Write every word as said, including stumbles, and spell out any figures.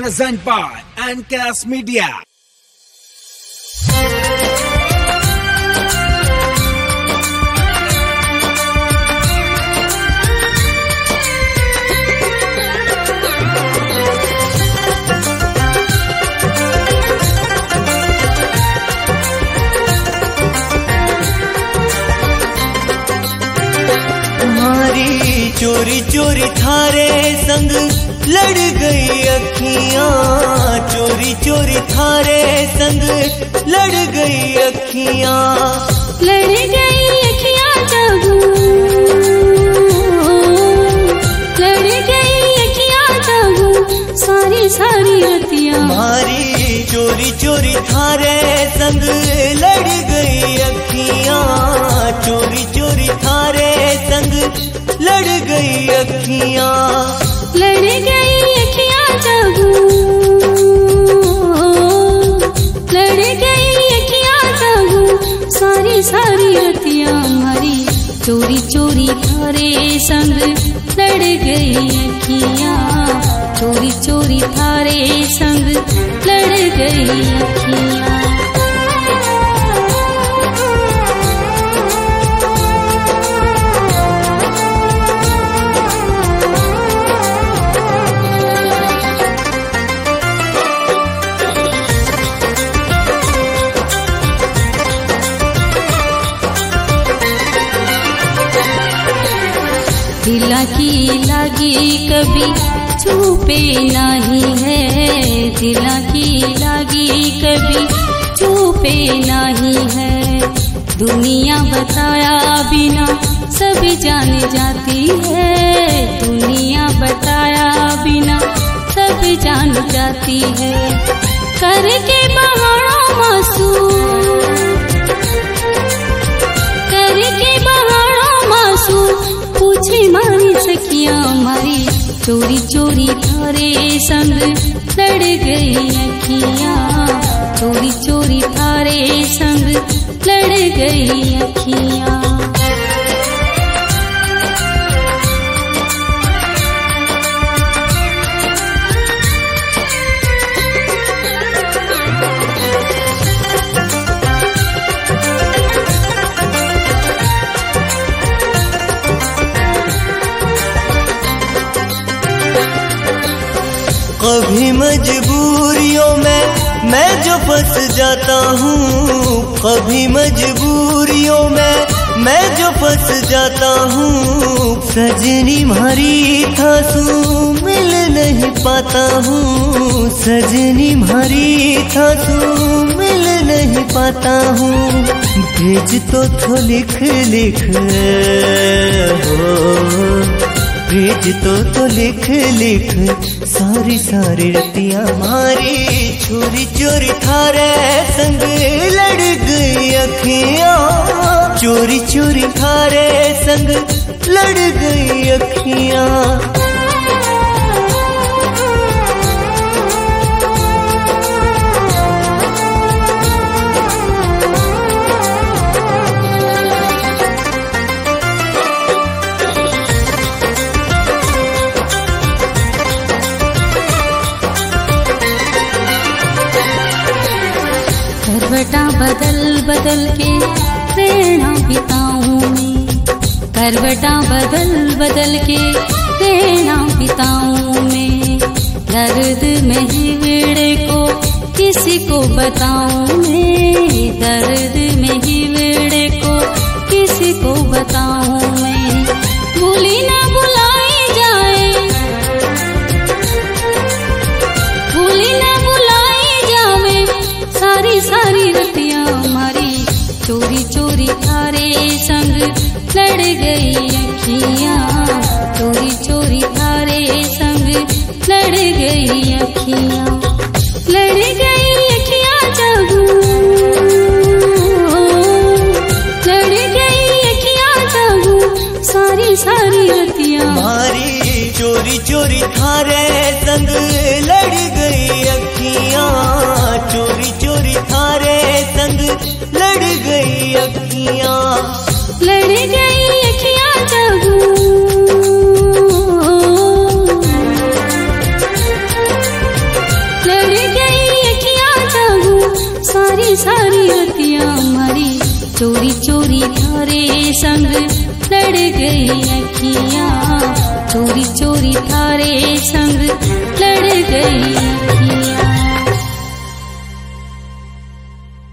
Present by Ancast Media. चोरी चोरी थारे संग लड़ गई अखियां, चोरी चोरी थारे संग लड़ गई अखियां, लड़ गई अखियां जब लड़ गई अखियां जब सारी सारी रतियां मारी। चोरी चोरी थारे संग लड़ गई अखियां, चोरी चोरी थारे संग लड़ गई अखियां, लड़ गई अखियां जब लड़ गई अखियां जब सारी सारी रतियां हमारी। चोरी चोरी थारे संग लड़ गई अखियां, चोरी चोरी थारे संग लड़ गई अखियां। दिल की लागी कभी छुपे नहीं है, दिल की लागी कभी छुपे नहीं है। दुनिया बताया बिना सब जान जाती है, दुनिया बताया बिना सब जान जाती है। करके बहाना मासूम करके बहाना मासूम पूछे मारी सखियां मारी। चोरी चोरी थारे संग लड़ गई अखियां, चोरी चोरी थारे संग लड़ गई अखियां। कभी मजबूरियों में मैं जो फंस जाता हूँ, कभी मजबूरियों में मैं जो फंस जाता हूँ। सजनी मारी थासू मिल नहीं पाता हूँ, सजनी मारी थासू मिल नहीं पाता हूँ। भेज तो थो लिख लिख हो, भेज तो तो लिख लिख सारी सारी रतियां मारी। चोरी चोरी थारे संग लड़ गई अखियां, चोरी चोरी थारे संग लड़ गई अखियां। करवटा बदल बदल के प्रेरणा बिताऊं मैं, करवटा बदल बदल के प्रेरणा बिताऊं मैं। दर्द में हिवड़े को किसी को बताऊं मैं, दर्द में हिवड़े को किसी को बताऊं मैं। भूली ना बुलाई जाए, भूली ना बुलाई जावे सारी सारी रतियां हमारी। चोरी चोरी थारे संग लड़ गई अखियां, चोरी चोरी थारे संग लड़ गई अखियां, लड़ गई अखियां जब लड़ गई अखियां जब सारी सारी रतियां मारी। चोरी चोरी थारे संग लड़ गई अखियां, चोरी चोरी थारे संग लड़ गई अखियां, लड़ गई अखियां जब सारी सारी रतियां मारी चोरी चोरी थारे संग लड़ गई अखियां चोरी चोरी थारे संग